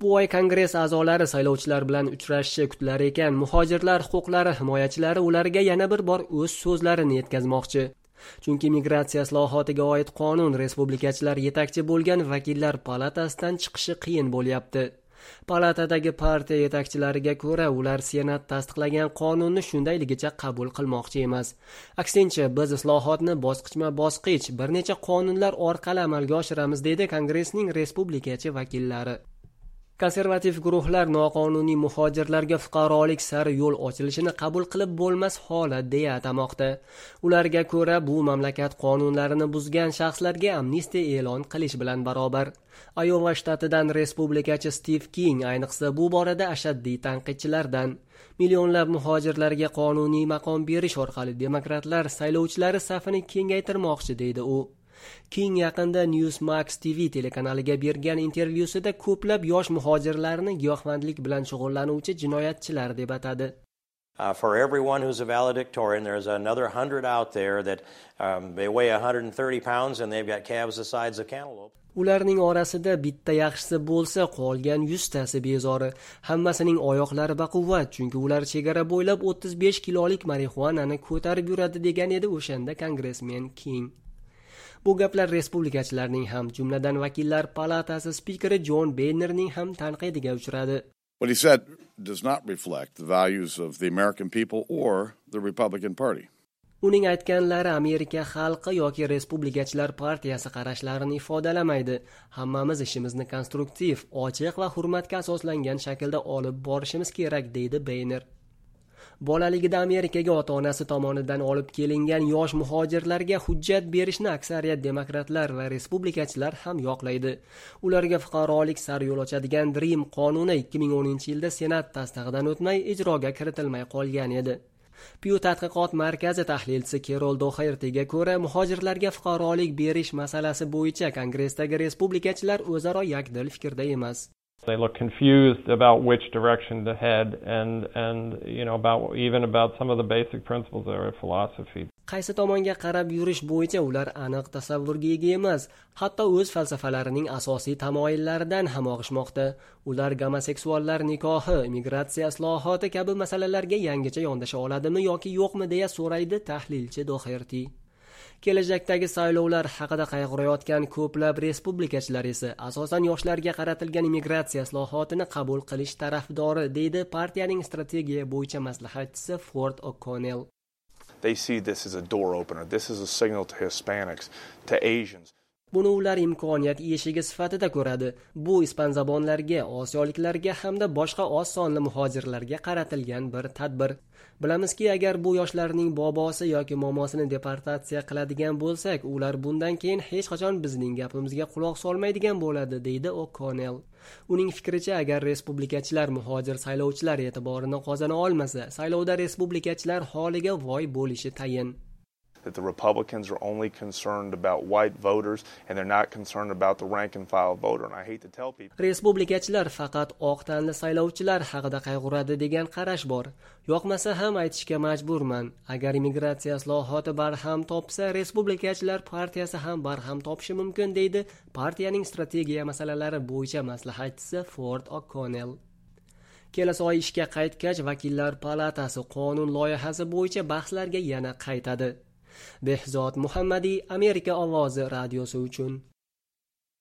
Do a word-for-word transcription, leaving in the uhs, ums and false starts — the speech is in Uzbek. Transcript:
Bu oy Kongress a'zolari saylovchilar bilan uchrashishi kutilar ekan, muhojirlar huquqlari himoyachilari ularga yana bir bor o'z so'zlarini yetkazmoqchi. Chunki migratsiya islohotiga oid qonun respublikachilar yetakchi bo'lgan vakillar palatasidan chiqishi qiyin bo'lyapti. Palatadagi partiya yetakchilariga ko'ra, ular Senat tasdiqlagan qonunni shundayligicha qabul qilmoqchi emas. Aksincha, biz islohotni bosqichma-bosqich bir necha qonunlar orqali amalga oshiramiz, dedi Kongressning respublikachi vakillari. Konservativ guruhlar noqonuniy muhojirlarga fuqarolik sari yo'l ochilishini qabul qilib bo'lmas holat deya atamoqda. Ularga ko'ra, bu mamlakat qonunlarini buzgan shaxslarga amnistiya e'lon qilish bilan barobar. Ayova shtatidan respublikachi Stiv King ayniqsa bu borada ashaddiy tanqidchilardan. Millionlab muhojirlarga qonuniy maqom berish orqali demokratlar saylovchilari safini kengaytirmoqchi, deydi u. King yaqinda Newsmax T V telekanaliga bergan intervyusida ko'plab yosh muhojirlarni giyohvandlik bilan shug'ullanuvchi jinoyatchilar deb atadi. Uh, for everyone who's a valedictorian, there's another hundred out there that um, they weigh one hundred thirty pounds and they've got calves the size of cantaloupe. Ularning orasida bitta yaxshisi bo'lsa, qolgan yuztasi bezori. Hammasining oyoqlari baquvvat, chunki ular chegara bo'ylab o'ttiz besh kilolik marixuanani ko'tarib yuradi, degan edi o'shanda kongressmen King. Bu gaplar respublikachilarning ham, jumladan vakillar palatasi spikeri Jon Boehnerning ham tanqidiga uchradi. What he said does not reflect the values of the American people or the Republican Party. Uning aytganlari Amerika xalqi yoki respublikachilar partiyasi qarashlarini ifodalamaydi. Hammamiz ishimizni konstruktiv, ochiq va hurmatga asoslangan shaklda olib borishimiz kerak, deydi Boehner. Bolaligida Amerikaga ota-onasi tomonidan olib kelingan yosh muhojirlarga hujjat berishni aksariyat demokratlar va respublikachilar ham yoqlaydi. Ularga fuqarolik sari yo'l ochadigan Dream qonuni ikki ming o'ninchi yilda Senat tasdig'idan o'tmay ijroga kiritilmay qolgan edi. Pew tadqiqot markazi tahlilchisi Carol Dohertyga ko'ra, muhojirlarga fuqarolik berish masalasi bo'yicha Kongressdagi respublikachilar o'zaro yakdil fikrda emas. They look confused about which direction to head and and you know about even about some of the basic principles of their philosophy. Qaysi tomonga qarab yurish bo'yicha ular aniq tasavvurga ega emas, hatto o'z falsafalarining asosiy tamoyillaridan ham og'ishmoqda. Ular gomoseksuallar nikohi, migratsiya islohoti kabi masalalarga yangicha yondasha oladimi yoki yo'qmi deya so'raydi tahlilchi Doherty. Kelajakdagi saylovlar haqida qayg'urayotgan ko'plab respublikachilar esa asosan yoshlarga qaratilgan immigratsiya islohotini qabul qilish tarafdori, deydi partiyaning strategiya bo'yicha maslahatchisi Ford O'Connell. They see this as a door opener. This is a signal to Hispanics, to Asians. Buni ular imkoniyat eshigi sifatida ko'radi. Bu ispanzabonlarga, osiyoliklarga hamda boshqa oz sonli muhojirlarga qaratilgan bir tadbir. Bilamizki, agar bu yoshlarning bobosi yoki momosini deportatsiya qiladigan bo'lsak, ular bundan keyin hech qachon bizning gapimizga quloq solmaydigan bo'ladi, deydi O'Connell. Uning fikricha, agar respublikachilar muhojir saylovchilar e'tiborini qozona olmasa, saylovda respublikachilar holiga voy bo'lishi tayin. That the Republicans are only concerned about white voters and they're not concerned about the rank and file voter. And I hate to tell people. Respublikachilar faqat oq tanli saylovchilar haqida qayg'uradi degan qarash bor. Yoqmasa ham aytishga majburman. Agar immigratsiya islohoti barham topsa, respublikachilar partiyasi ham barham topishi mumkin, deydi partiyaning strategiya masalalari bo'yicha maslahatchisi Ford O'Connell. Kelasi oy ishga qaytgach, vakillar palatasi qonun loyihasi bo'yicha bahslarga yana qaytadi. Behzod Muhammadi, Amerika ovozi radiosi uchun.